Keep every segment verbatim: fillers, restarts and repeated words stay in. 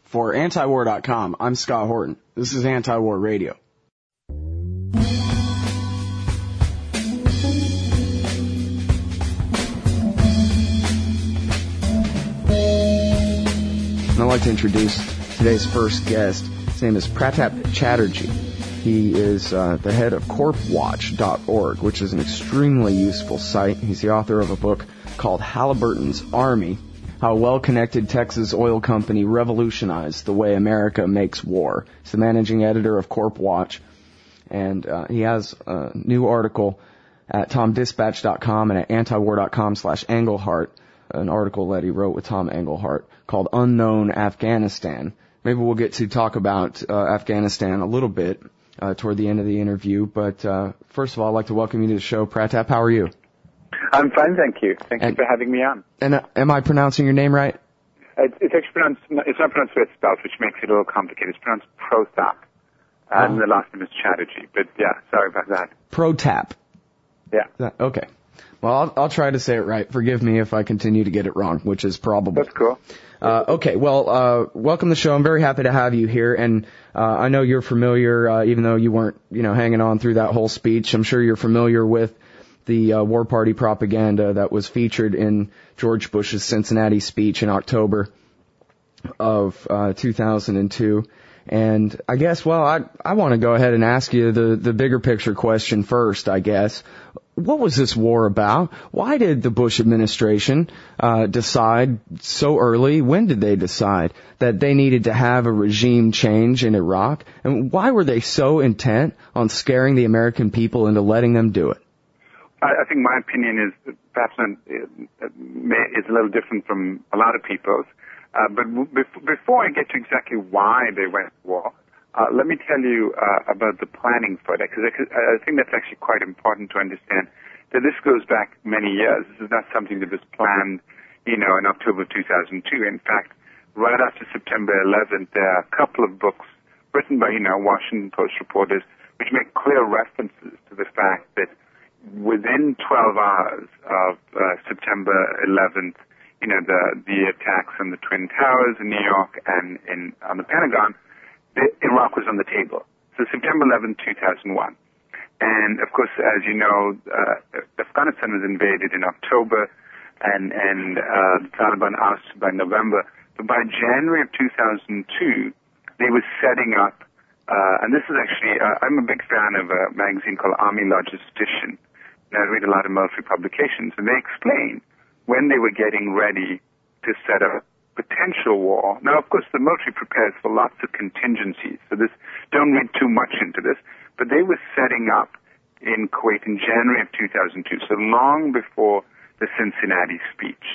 For anti war dot com, I'm Scott Horton. This is Anti-War Radio. And I'd like to introduce today's first guest. His name is Pratap Chatterjee. He is uh, the head of corp watch dot org, which is an extremely useful site. He's the author of a book called Halliburton's Army, How a Well-Connected Texas Oil Company Revolutionized the Way America Makes War. He's the managing editor of CorpWatch, and uh, he has a new article at tom dispatch dot com and at anti-war dot com slash Engelhart, an article that he wrote with Tom Engelhart called Unknown Afghanistan. Maybe we'll get to talk about uh, Afghanistan a little bit uh, toward the end of the interview, but uh, first of all, I'd like to welcome you to the show. Pratap, how are you? I'm fine, thank you. Thank and, you for having me on. And uh, am I pronouncing your name right? It's, it's actually pronounced, it's not pronounced the way it's spelled, which makes it a little complicated. It's pronounced Protap, and oh. the last name is Chatterjee. But yeah, sorry about that. Protap. Yeah. That, okay. Well, I'll, I'll try to say it right. Forgive me if I continue to get it wrong, which is probable. That's cool. Uh, okay, well, uh, welcome to the show. I'm very happy to have you here, and uh, I know you're familiar, uh, even though you weren't, you know, hanging on through that whole speech. I'm sure you're familiar with the uh, War Party propaganda that was featured in George Bush's Cincinnati speech in October of uh, two thousand two. And I guess, well, I I want to go ahead and ask you the, the bigger picture question first, I guess. What was this war about? Why did the Bush administration uh, decide so early? When did they decide that they needed to have a regime change in Iraq? And why were they so intent on scaring the American people into letting them do it? I, I think my opinion is perhaps not, is a little different from a lot of people's. Uh, but bef- before I get to exactly why they went to war, uh, let me tell you uh, about the planning for that, because I, I think that's actually quite important to understand that this goes back many years. This is not something that was planned, you know, in October two thousand two. In fact, right after September eleventh, there are a couple of books written by, you know, Washington Post reporters which make clear references to the fact that within twelve hours of uh, September eleventh, you know, the the attacks on the Twin Towers in New York and in on the Pentagon, the, Iraq was on the table. So September eleventh, two thousand one. And, of course, as you know, uh, Afghanistan was invaded in October, and, and uh, the Taliban ousted by November. But by January of two thousand two, they were setting up, uh, and this is actually, uh, I'm a big fan of a magazine called Army Logistician, and I read a lot of military publications, and they explain when they were getting ready to set up potential war. Now, of course, the military prepares for lots of contingencies, so this, don't read too much into this, but they were setting up in Kuwait in January of two thousand two, so long before the Cincinnati speech.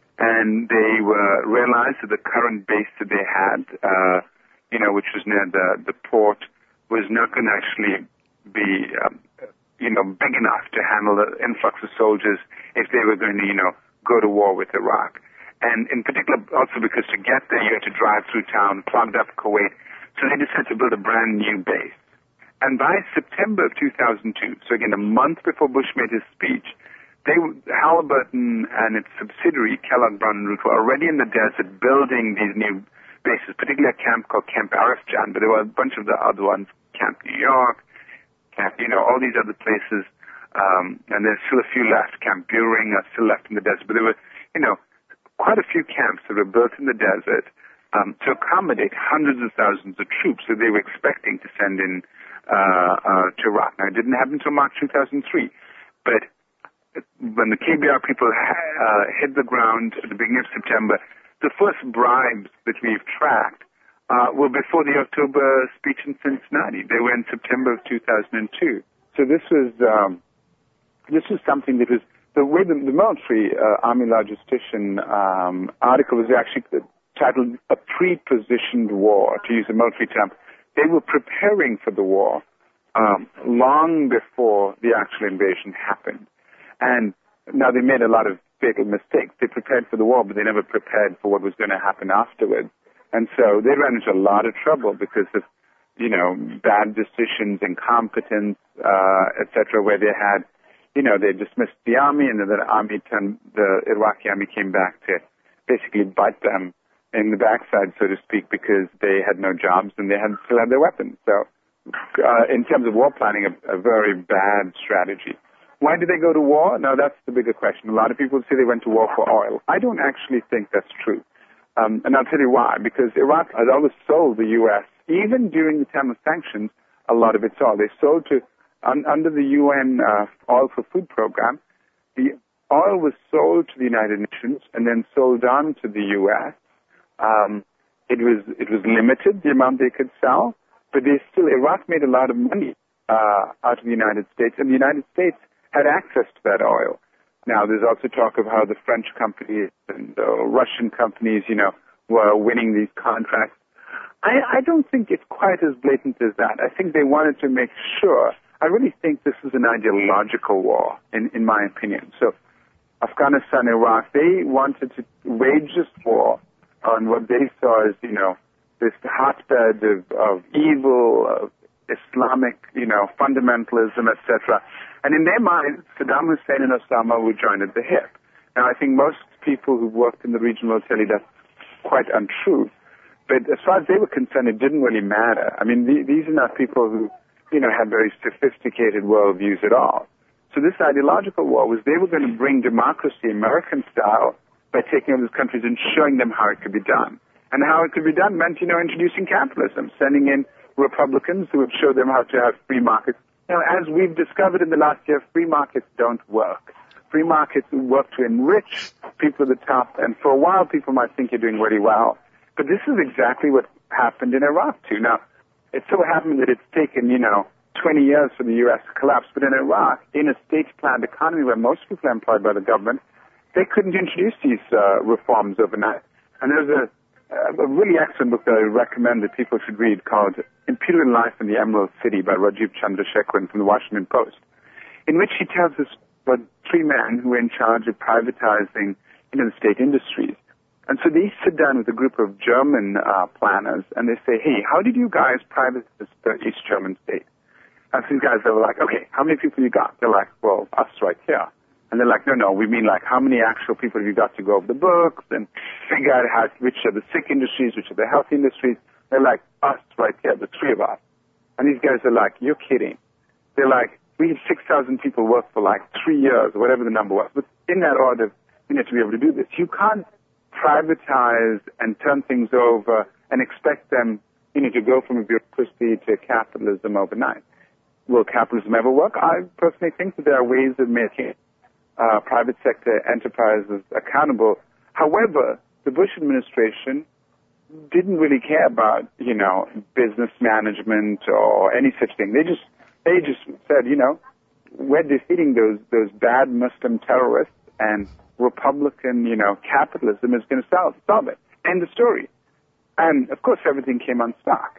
And they were realized that the current base that they had, uh, you know, which was near the, the port, was not going to actually be, um, you know, big enough to handle the influx of soldiers if they were going to, you know, go to war with Iraq. And in particular, also because to get there, you had to drive through town, plugged up Kuwait. So they decided to build a brand new base. And by September of two thousand two, so again, a month before Bush made his speech, they, Halliburton and its subsidiary, Kellogg Brown and Root, were already in the desert building these new bases, particularly a camp called Camp Arifjan, but there were a bunch of the other ones, Camp New York, Camp, you know, all these other places. Um, and there's still a few left. Camp Buring are still left in the desert. But there were, you know, quite a few camps that were built in the desert um, to accommodate hundreds of thousands of troops that they were expecting to send in uh, uh, to Iraq. Now, it didn't happen until March two thousand three. But when the K B R people uh, hit the ground at the beginning of September, the first bribes that we've tracked uh, were before the October speech in Cincinnati. They were in September of two thousand two. So this was... Um, This is something that was, the way the, the military uh, Army Logistician um, article was actually titled A Pre-Positioned War, to use a military term. They were preparing for the war um, long before the actual invasion happened. And now they made a lot of fatal mistakes. They prepared for the war, but they never prepared for what was going to happen afterwards. And so they ran into a lot of trouble because of, you know, bad decisions, incompetence, uh, et cetera, where they had, you know, they dismissed the army, and then the army turned, the Iraqi army came back to basically bite them in the backside, so to speak, because they had no jobs and they had still had their weapons. So uh, in terms of war planning, a, a very bad strategy. Why did they go to war? Now, that's the bigger question. A lot of people say they went to war for oil. I don't actually think that's true. Um, and I'll tell you why. Because Iraq had always sold the U S, even during the time of sanctions, a lot of its oil. They sold to, un, under the U N uh, Oil for Food program, the oil was sold to the United Nations and then sold on to the U S. Um, it was it was limited, the amount they could sell, but they still, Iraq made a lot of money uh, out of the United States, and the United States had access to that oil. Now, there's also talk of how the French companies and the Russian companies, you know, were winning these contracts. I, I don't think it's quite as blatant as that. I think they wanted to make sure. I really think this is an ideological war, in, in my opinion. So Afghanistan, Iraq, they wanted to wage this war on what they saw as, you know, this hotbed of, of evil, of Islamic, you know, fundamentalism, et cetera. And in their minds, Saddam Hussein and Osama were joined at the hip. Now, I think most people who worked in the region will tell you that's quite untrue. But as far as they were concerned, it didn't really matter. I mean, the, these are not people who, you know, had very sophisticated worldviews at all. So this ideological war was they were going to bring democracy, American style, by taking over these countries and showing them how it could be done. And how it could be done meant, you know, introducing capitalism, sending in Republicans who would show them how to have free markets. You know, as we've discovered in the last year, free markets don't work. Free markets work to enrich people at the top, and for a while people might think you're doing really well. But this is exactly what happened in Iraq, too. Now, it so happened that it's taken, you know, twenty years for the U S to collapse, but in Iraq, in a state-planned economy where most people are employed by the government, they couldn't introduce these uh, reforms overnight. And there's a, a really excellent book that I recommend that people should read called Imperial Life in the Emerald City by Rajiv Chandrasekaran from the Washington Post, in which he tells us about three men who were in charge of privatizing, you know, the state industries. And so they sit down with a group of German uh, planners, and they say, hey, how did you guys privatize the East German state? And these guys, they were like, okay, how many people you got? They're like, well, us right here. And they're like, no, no, we mean like how many actual people have you got to go over the books and figure out how, which are the sick industries, which are the health industries. They're like, us right here, the three of us. And these guys are like, you're kidding. They're like, we have six thousand people work for like three years or whatever the number was. But in that order, you know, to be able to do this, you can't privatize and turn things over and expect them, you know, to go from a bureaucracy to capitalism overnight. Will capitalism ever work? I personally think that there are ways of making uh, private sector enterprises accountable. However, the Bush administration didn't really care about, you know, business management or any such thing. They just, they just said, you know, we're defeating those those bad Muslim terrorists, and Republican, you know, capitalism is going to solve, solve it. End of story. And of course, everything came unstuck.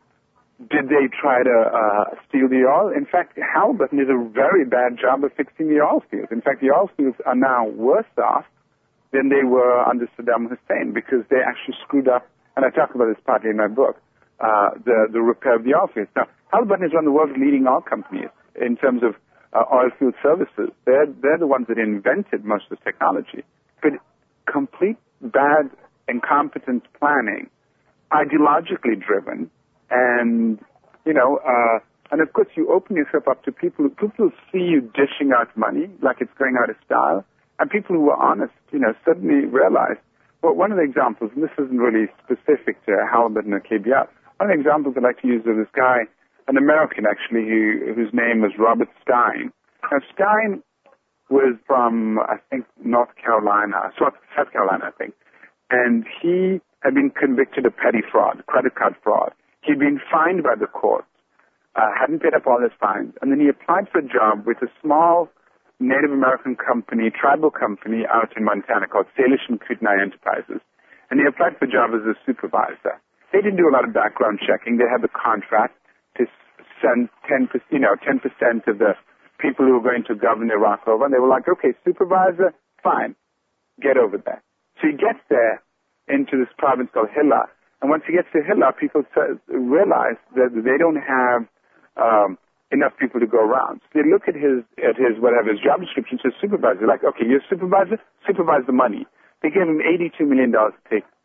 Did they try to uh, steal the oil? In fact, Halliburton did a very bad job of fixing the oil fields. In fact, the oil fields are now worse off than they were under Saddam Hussein because they actually screwed up, and I talk about this partly in my book, uh, the, the repair of the oil fields. Now, Halliburton is one of the world's leading oil companies in terms of uh, oil field services. They're, they're the ones that invented most of this technology. But complete bad, incompetent planning, ideologically driven, and, you know, uh, and of course you open yourself up to people who, people who see you dishing out money like it's going out of style, and people who are honest, you know, suddenly realize, well, one of the examples, and this isn't really specific to Halliburton or K B R, one of the examples I like to use is this guy, an American actually, who, whose name was Robert Stein. Now, Stein was from, I think, North Carolina, South Carolina, I think, and he had been convicted of petty fraud, credit card fraud. He'd been fined by the court, uh, hadn't paid up all his fines, and then he applied for a job with a small Native American company, tribal company out in Montana called Salish and Kootenai Enterprises. And he applied for a job as a supervisor. They didn't do a lot of background checking. They had the contract to send ten percent, you know, ten percent of the people who were going to govern Iraq over, and they were like, okay, supervisor, fine, get over there. So he gets there into this province called Hilla. And once he gets to Hilla, people realize that they don't have um, enough people to go around. So they look at his, at his whatever, his job description says supervisor. Like, okay, you're a supervisor, supervise the money. They gave him eighty-two million dollars to take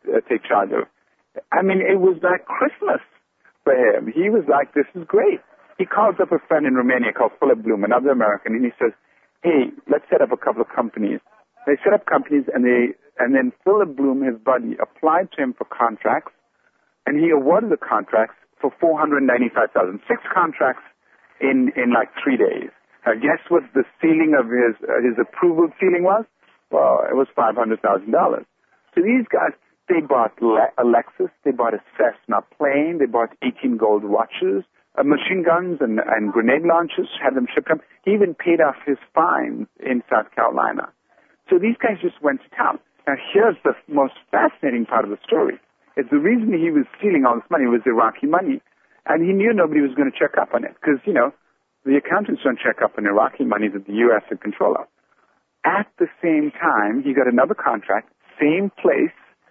uh, take charge of. I mean, it was like Christmas for him. He was like, this is great. He calls up a friend in Romania called Philip Bloom, another American, and he says, hey, let's set up a couple of companies. They set up companies, and they and then Philip Bloom, his buddy, applied to him for contracts, and he awarded the contracts for four hundred ninety-five thousand dollars. Six contracts in, in like three days. Now, guess what the ceiling of his uh, his approval ceiling was? Well, it was five hundred thousand dollars. So these guys, they bought a Lexus, they bought a Cessna plane, they bought eighteen gold watches, uh, machine guns and, and grenade launchers, had them shipped up. He even paid off his fines in South Carolina. So these guys just went to town. Now here's the most fascinating part of the story. It's the reason he was stealing all this money was Iraqi money. And he knew nobody was going to check up on it because, you know, the accountants don't check up on Iraqi money that the U S had control of. At the same time, he got another contract, same place,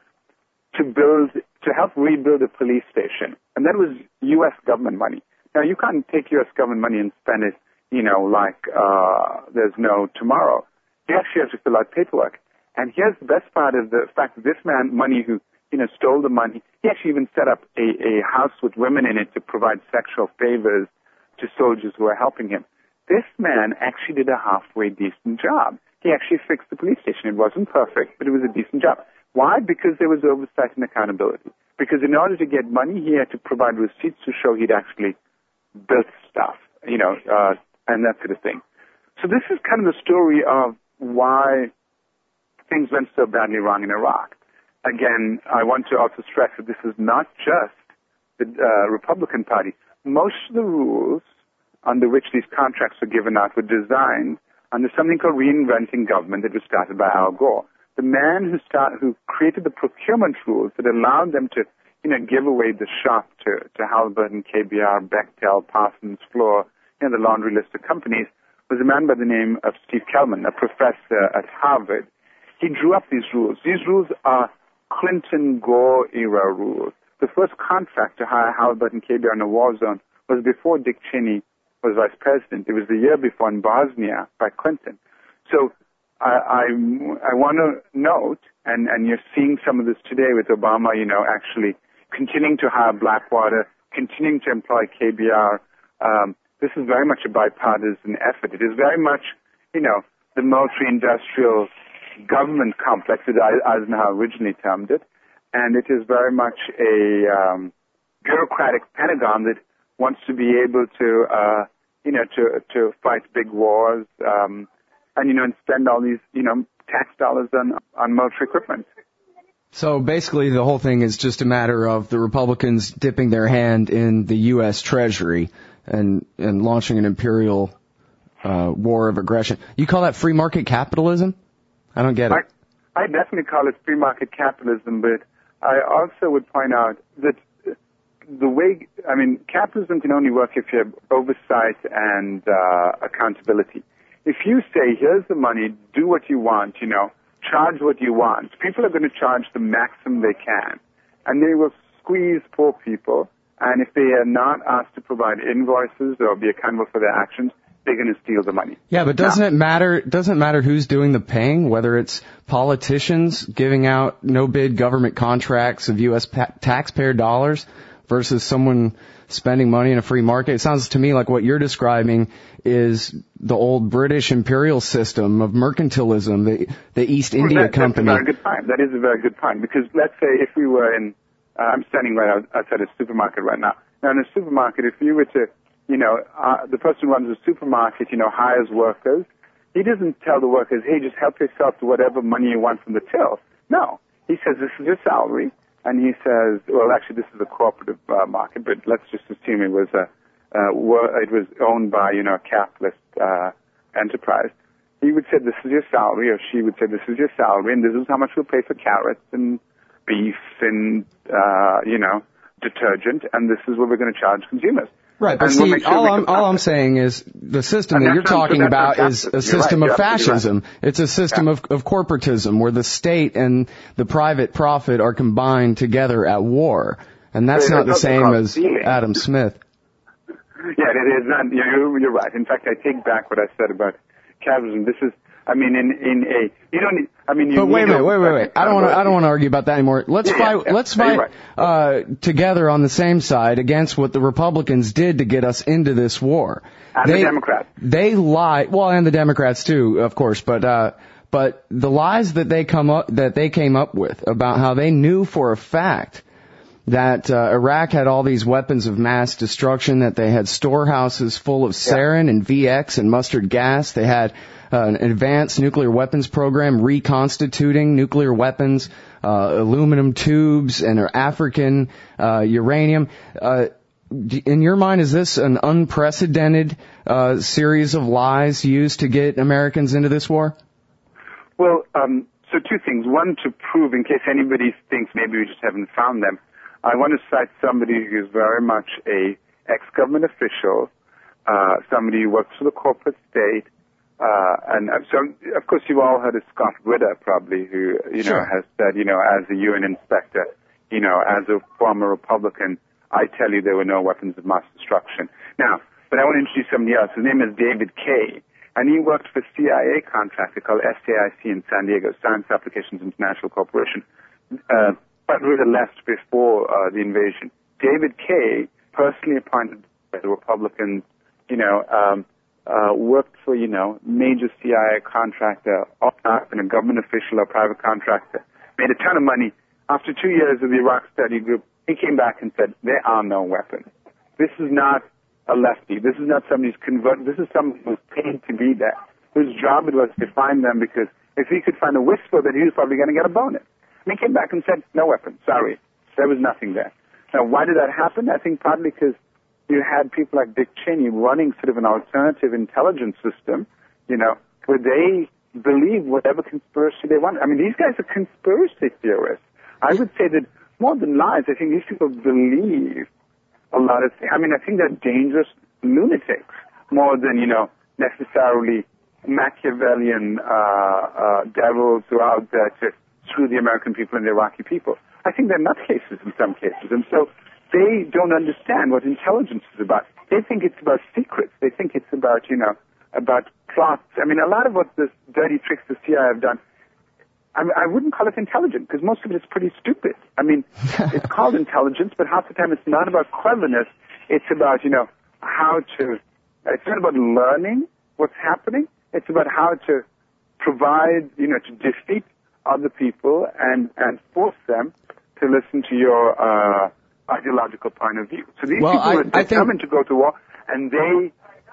to build, to help rebuild a police station. And that was U S government money. Now, you can't take U S government money and spend it, you know, like uh, there's no tomorrow. You actually have to fill out paperwork. And here's the best part of the fact that this man, money who, you know, stole the money, he actually even set up a, a house with women in it to provide sexual favors to soldiers who were helping him. This man actually did a halfway decent job. He actually fixed the police station. It wasn't perfect, but it was a decent job. Why? Because there was oversight and accountability. Because in order to get money, he had to provide receipts to show he'd actually built stuff, you know, uh, and that sort of thing. So this is kind of the story of why things went so badly wrong in Iraq. Again, I want to also stress that this is not just the uh, Republican Party. Most of the rules under which these contracts were given out were designed under something called reinventing government that was started by Al Gore. The man who start, who created the procurement rules that allowed them to, you know, give away the shop to, to Halliburton, K B R, Bechtel, Parsons, Floor, you know, the laundry list of companies, was a man by the name of Steve Kellman, a professor at Harvard. He drew up these rules. These rules are Clinton-Gore era rules. The first contract to hire Halliburton, K B R in a war zone was before Dick Cheney was vice president. It was the year before in Bosnia by Clinton. So I, I, I want to note, and, and you're seeing some of this today with Obama, you know, actually continuing to hire Blackwater, continuing to employ K B R. Um, this is very much a bipartisan effort. It is very much, you know, the military-industrial government complex that Eisenhower originally termed it, and it is very much a um, bureaucratic Pentagon that wants to be able to, uh, you know, to to fight big wars, um, and you know, and spend all these, you know, tax dollars on on military equipment. So basically, the whole thing is just a matter of the Republicans dipping their hand in the U S Treasury and and launching an imperial uh, war of aggression. You call that free market capitalism? I don't get it. I, I definitely call it free market capitalism, but I also would point out that the way, I mean, capitalism can only work if you have oversight and uh, accountability. If you say, here's the money, do what you want, you know, charge what you want, people are going to charge the maximum they can, and they will squeeze poor people, and if they are not asked to provide invoices or be accountable for their actions, they're going to steal the money. Yeah, but doesn't now, it matter, doesn't matter who's doing the paying, whether it's politicians giving out no-bid government contracts of U S pa- taxpayer dollars versus someone spending money in a free market? It sounds to me like what you're describing is the old British imperial system of mercantilism, the, the East India well, that, Company. That's a very good point. That is a very good point, because let's say if we were in, uh, I'm standing right out, outside a supermarket right now. Now, in a supermarket, if you were to, you know, uh, the person who runs the supermarket, you know, hires workers, he doesn't tell the workers, hey, just help yourself to whatever money you want from the till. No. He says, this is your salary. And he says, well, actually, this is a cooperative uh, market, but let's just assume it was a, uh, it was owned by, you know, a capitalist uh, enterprise. He would say, this is your salary, or she would say, this is your salary, and this is how much we'll pay for carrots and beef and, uh, you know, detergent, and this is what we're going to charge consumers. Right, but and see, we'll sure all, I'm, all I'm saying is the system and that you're talking so about is a system right, of fascism. Right. It's a system yeah. of, of corporatism where the state and the private profit are combined together at war. And that's so not the same as stealing. Adam Smith. Yeah, it is not. You're, you're right. In fact, I take back what I said about capitalism. This is I mean, in in a you don't. I mean, you but wait a minute, a, wait, wait, wait. I don't want to. I don't want to argue about that anymore. Let's yeah, fight. Yeah, yeah. Let's fight right. uh, together on the same side against what the Republicans did to get us into this war. And they, the Democrats. They lied. Well, and the Democrats too, of course. But uh, but the lies that they come up that they came up with about how they knew for a fact that uh, Iraq had all these weapons of mass destruction, that they had storehouses full of sarin yeah. and V X and mustard gas. They had uh, an advanced nuclear weapons program reconstituting nuclear weapons, uh, aluminum tubes, and African uh, uranium. Uh, in your mind, is this an unprecedented uh, series of lies used to get Americans into this war? Well, um, so two things. One, to prove, in case anybody thinks maybe we just haven't found them, I want to cite somebody who is very much a ex-government official, uh, somebody who works for the corporate state, uh, and uh, so, of course, you've all heard of Scott Ritter, probably, who, you know, sure. has said, you know, as a U N inspector, you know, as a former Republican, I tell you there were no weapons of mass destruction. Now, but I want to introduce somebody else. His name is David Kaye, and he worked for a C I A contractor called S A I C in San Diego, Science Applications International Corporation, uh, but really left before uh, the invasion. David Kaye, personally appointed by the Republicans, you know, um, uh, worked for, you know, major C I A contractor, and a government official or private contractor, made a ton of money. After two years of the Iraq Study Group, he came back and said, there are no weapons. This is not a lefty. This is not somebody who's converted. This is someone who's paid to be there, whose job it was to find them, because if he could find a whisper, then he was probably going to get a bonus. And he came back and said, no weapons, sorry. There was nothing there. Now, why did that happen? I think partly because you had people like Dick Cheney running sort of an alternative intelligence system, you know, where they believe whatever conspiracy they want. I mean, these guys are conspiracy theorists. I would say that more than lies, I think these people believe a lot of things. I mean, I think they're dangerous lunatics more than, you know, necessarily Machiavellian uh, uh, devils who are out there to screw the American people and the Iraqi people. I think they're nutcases in some cases. And so they don't understand what intelligence is about. They think it's about secrets. They think it's about, you know, about plots. I mean, a lot of what the dirty tricks the C I A have done, I, mean, I wouldn't call it intelligent, because most of it is pretty stupid. I mean, it's called intelligence, but half the time it's not about cleverness. It's about, you know, how to, it's not about learning what's happening. It's about how to provide, you know, to defeat other people and, and force them to listen to your uh, ideological point of view. So these well, people I, were determined think... to go to war, and they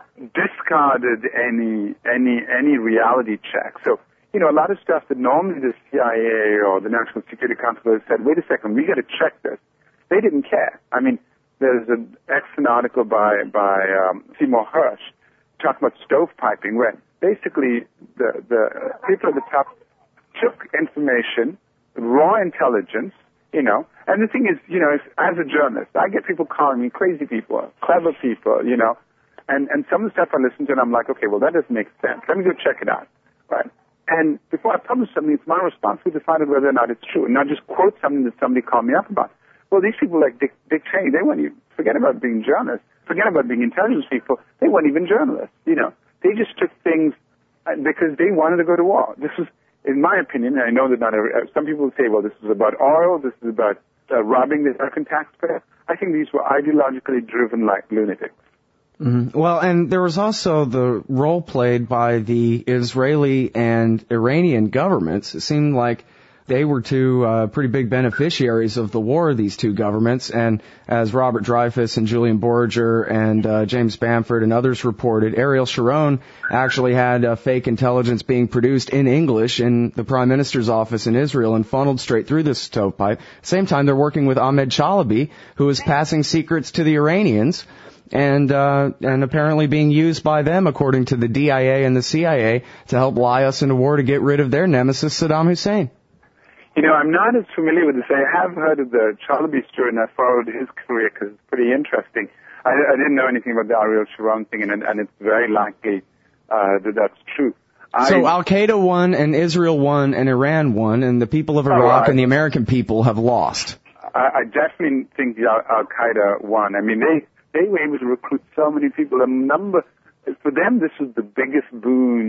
discarded any any any reality check. So, you know, a lot of stuff that normally the C I A or the National Security Council has said, wait a second, we got to check this. They didn't care. I mean, there's an excellent article by by um, Seymour Hersh talking about stovepiping, where basically the the people at the top took information, raw intelligence, you know, and the thing is, you know, as a journalist, I get people calling me crazy people, clever people, you know, and, and some of the stuff I listen to, and I'm like, okay, well, that doesn't make sense. Let me go check it out, right? And before I publish something, it's my responsibility to find out whether or not it's true, and not just quote something that somebody called me up about. Well, these people like Dick, Dick Cheney, they weren't even, forget about being journalists, forget about being intelligence people, they weren't even journalists, you know. They just took things because they wanted to go to war. This was, in my opinion, and I know that not every, some people say, well, this is about oil, this is about uh, robbing the American taxpayer. I think these were ideologically driven like lunatics. Mm-hmm. Well, and there was also the role played by the Israeli and Iranian governments. It seemed like they were two uh, pretty big beneficiaries of the war, these two governments. And as Robert Dreyfus and Julian Borger and uh, James Bamford and others reported, Ariel Sharon actually had uh, fake intelligence being produced in English in the Prime Minister's office in Israel and funneled straight through this stovepipe. At the same time, they're working with Ahmed Chalabi, who is passing secrets to the Iranians and uh, and apparently being used by them, according to the D I A and the C I A, to help lie us into war to get rid of their nemesis, Saddam Hussein. You know, I'm not as familiar with this. I have heard of the Chalabi story, and I followed his career because it's pretty interesting. I, I didn't know anything about the Ariel Sharon thing, and, and it's very likely uh, that that's true. So I, Al-Qaeda won, and Israel won, and Iran won, and the people of Iraq oh, I, and the American people have lost. I, I definitely think the Al- Al-Qaeda won. I mean, they, they were able to recruit so many people. A number, for them, this was the biggest boon,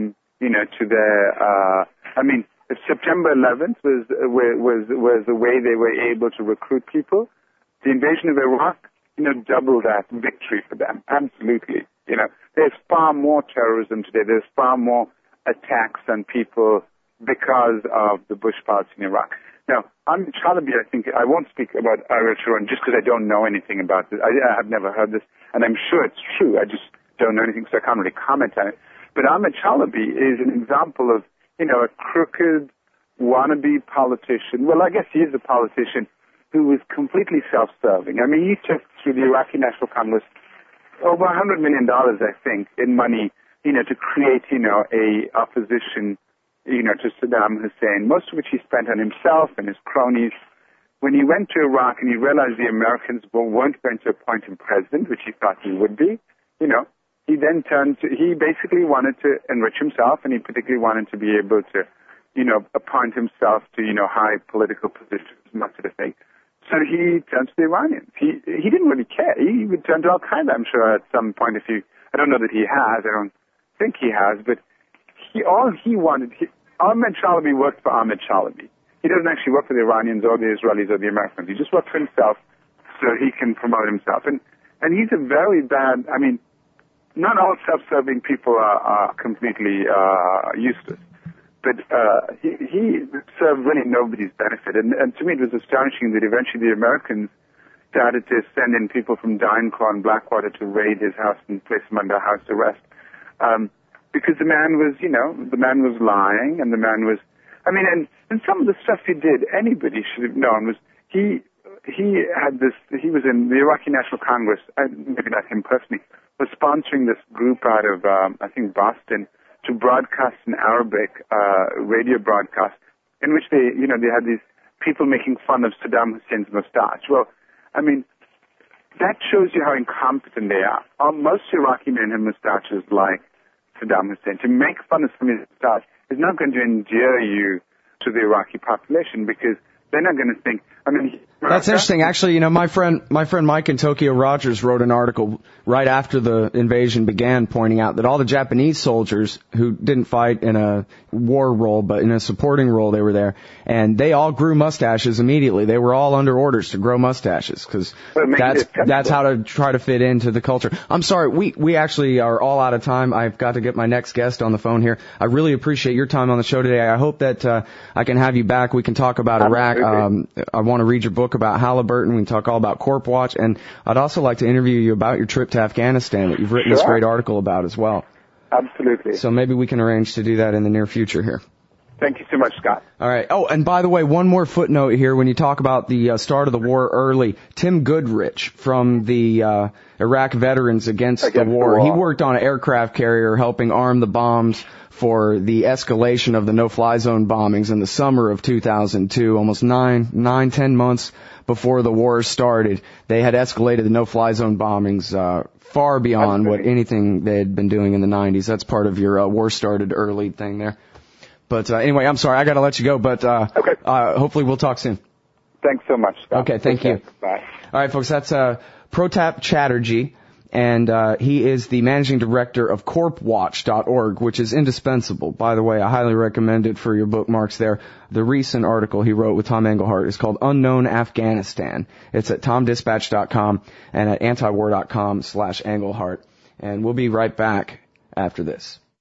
you know, to their, uh, I mean, if September eleventh was, was, was the way they were able to recruit people, the invasion of Iraq, you know, doubled that victory for them. Absolutely. You know, there's far more terrorism today. There's far more attacks on people because of the Bush policy in Iraq. Now, Ahmed Chalabi, I think, I won't speak about Ariel Sharon just because I don't know anything about this. I, I have never heard this, and I'm sure it's true. I just don't know anything, so I can't really comment on it. But Ahmed Chalabi is an example of, you know, a crooked, wannabe politician. Well, I guess he is a politician who is completely self-serving. I mean, he took through the Iraqi National Congress over one hundred million dollars, I think, in money, you know, to create, you know, a opposition, you know, to Saddam Hussein, most of which he spent on himself and his cronies. When he went to Iraq and he realized the Americans weren't going to appoint him president, which he thought he would be, you know, he then turned to, he basically wanted to enrich himself, and he particularly wanted to be able to, you know, appoint himself to, you know, high political positions and that sort of thing. So he turned to the Iranians. He he didn't really care. He would turn to Al-Qaeda, I'm sure, at some point. If you, I don't know that he has. I don't think he has. But he all he wanted, he, Ahmed Chalabi worked for Ahmed Chalabi. He doesn't actually work for the Iranians or the Israelis or the Americans. He just works for himself so he can promote himself. And and he's a very bad, I mean, not all self-serving people are, are completely uh, useless. But uh, he, he served really nobody's benefit. And, and to me, it was astonishing that eventually the Americans started to send in people from DynCorp and Blackwater to raid his house and place him under house arrest. Um, because the man was, you know, the man was lying, and the man was, I mean, and, and some of the stuff he did, anybody should have known, was he he had this, he was in the Iraqi National Congress, maybe not him personally, was sponsoring this group out of, um, I think, Boston, to broadcast an Arabic uh, radio broadcast in which they, you know, they had these people making fun of Saddam Hussein's mustache. Well, I mean, that shows you how incompetent they are. Uh, most Iraqi men have mustaches like Saddam Hussein. To make fun of somebody's mustache is not going to endear you to the Iraqi population, because they're not going to think, I mean... That's interesting. Actually, you know, my friend my friend Mike in Tokyo Rogers wrote an article right after the invasion began pointing out that all the Japanese soldiers who didn't fight in a war role but in a supporting role, they were there, and they all grew mustaches immediately. They were all under orders to grow mustaches because that's that's how to try to fit into the culture. I'm sorry, we we actually are all out of time. I've got to get my next guest on the phone here. I really appreciate your time on the show today. I hope that uh, I can have you back. We can talk about Iraq. Um, I want to read your book about Halliburton. We can talk all about Corp Watch, and I'd also like to interview you about your trip to Afghanistan that you've written sure. this great article about as well. Absolutely. So maybe we can arrange to do that in the near future here. Thank you so much, Scott. All right. Oh, and by the way, one more footnote here. When you talk about the uh, start of the war early, Tim Goodrich from the uh, Iraq Veterans Against, Against the, war, the War, he worked on an aircraft carrier helping arm the bombs for the escalation of the no-fly zone bombings in the summer of two thousand two, almost nine, nine, ten months before the war started. They had escalated the no-fly zone bombings uh, far beyond what anything they had been doing in the nineties. That's part of your uh, war started early thing there. But uh, anyway, I'm sorry, I got to let you go, but uh, okay. uh, hopefully we'll talk soon. Thanks so much, Scott. Okay, thank okay. you. Bye. All right, folks, that's uh, Pratap Chatterjee. And uh, he is the managing director of corp watch dot org, which is indispensable. By the way, I highly recommend it for your bookmarks there. The recent article he wrote with Tom Engelhardt is called Unknown Afghanistan. It's at tom dispatch dot com and at antiwar dot com slash Engelhardt. And we'll be right back after this.